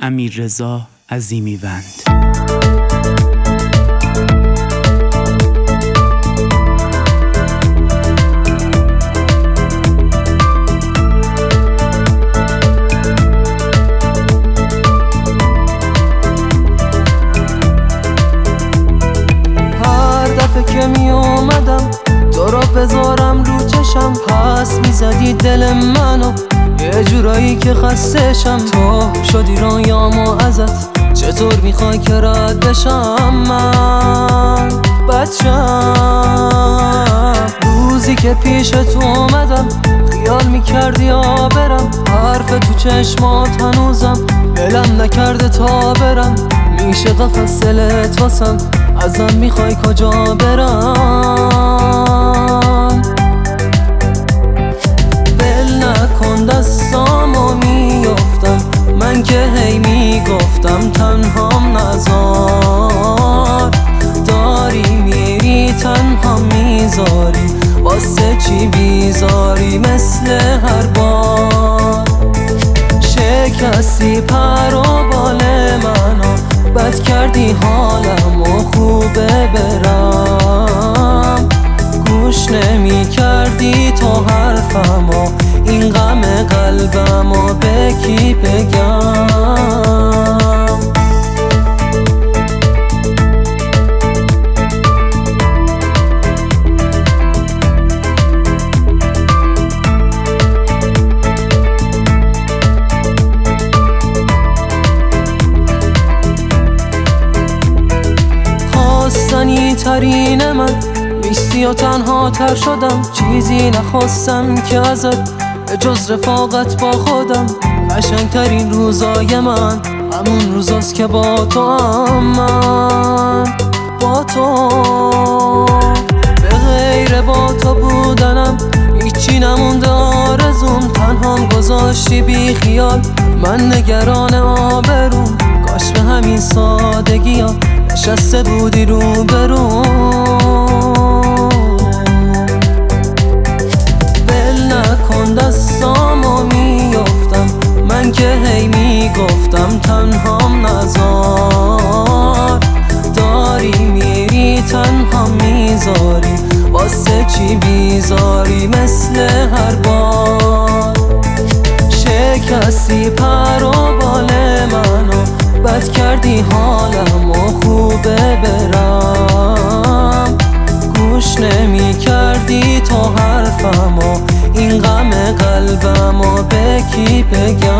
امیررضا عظیمیوند. که می اومدم تو را بذارم رو چشم، پس می زدی دل منو یه جورایی که خستشم. تو شدی رویامو ازت، چطور میخوای که رد بشم من بچم؟ روزی که پیش تو اومدم خیال میکردی برم، حرف تو چشمات هنوزم دلم نکرده تا برم. میشه قفص دلت واسم، ازم میخوای کجا برم؟ ول نکن دستامو میافتم، من که هی میگفتم تنهام نذار. داری میری تنها میذاری، واسه چی بیزاری مثل هر بار؟ شکستی پر و بال منو، بد کردی حالمو خوبه برم. گوش نمی کردی تو حرفمو، این غم قلبمو به کی بگم؟ ترین من نیستی و تنها تر شدم، چیزی نخواستم که ازت جز رفاقت با خودم. قشنگترین روزای من همون روزاست که با تو هم، من با تو به غیر با تو بودنم هیچی نمونده آرزوم. تنهام گذاشتی بی خیال، من نگران آبروم. کاش به همین سادگی ها نشسته بودی رو برو. ول نکن دستامو میافتم، من که هی میگفتم تنهام نذار. داری میری تنها میذاری، واسه چی بیزاری مثل هر بار؟ شکستی پر و بال منو، بد کردی حالمو خوبه برم. گوش نمی کردی تو حرفمو، این غم قلبمو به کی بگم؟